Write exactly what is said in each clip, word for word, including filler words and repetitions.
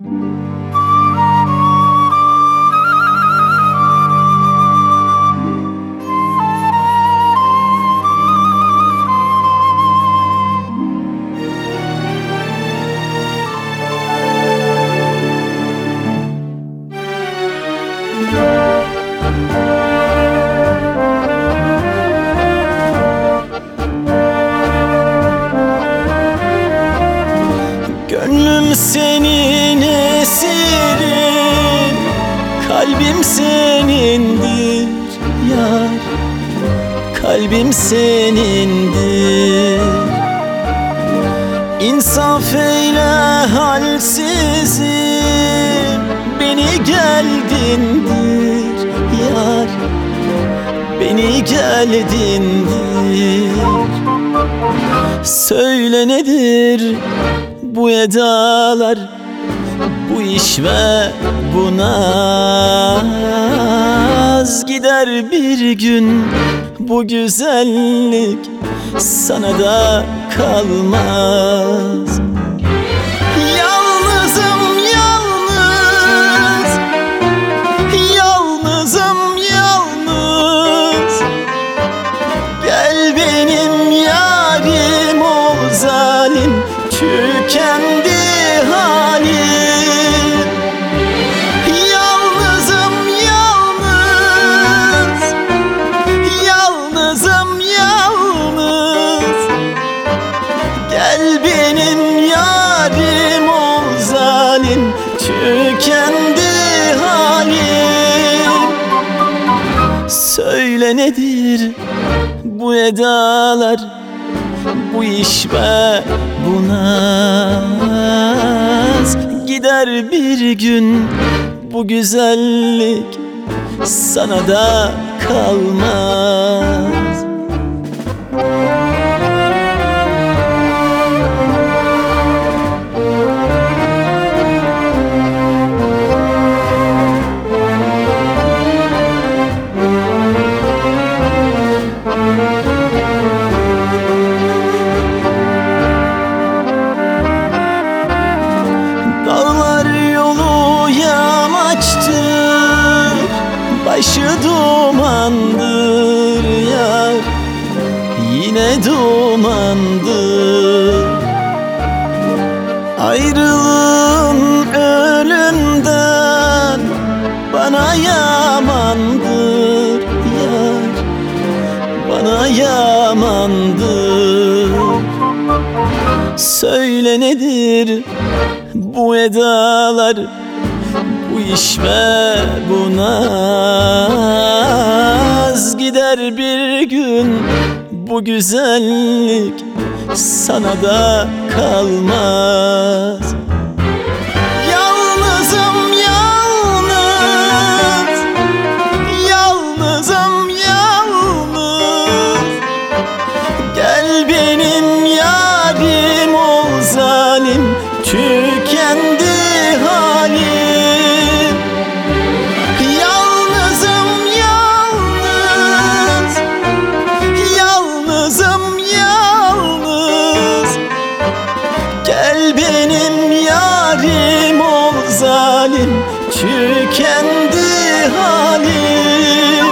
Gönlüm senin esirin, kalbim senindir yar, kalbim senindir. İnsaf eyle halsizim, beni geldindir yar, beni geldindir. Söyle nedir bu edalar, bu iş ve bu naz? Gider bir gün bu güzellik, sana da kalmaz. Yalnızım yalnız, yalnızım yalnız. Gel benim yarim ol zalim, tükendi halim. Yalnızım yalnız, yalnızım yalnız. Gel benim yarim ol zalim, tükendi halim. Söyle nedir bu edalar, bu iş ve bu naz? Gider bir gün bu güzellik, sana da kalmaz. Başı dumandır yar, yine dumandır. Ayrılığın ölümden bana yamandır yar, bana yamandır. Söyle nedir bu edalar, bu iş ve bu naz? Gider bir gün bu güzellik, sana da kalmaz. Yalnızım yalnız, yalnızım yalnız. Gel benim yarim ol zalim, tükendi halim. Gel benim yarim ol zalim, tükendi halim.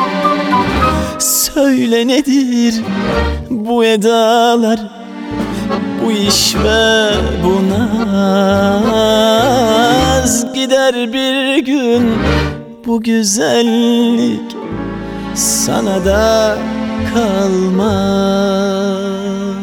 Söyle nedir bu edalar, bu iş ve bu naz? Gider bir gün bu güzellik, sana da kalmaz.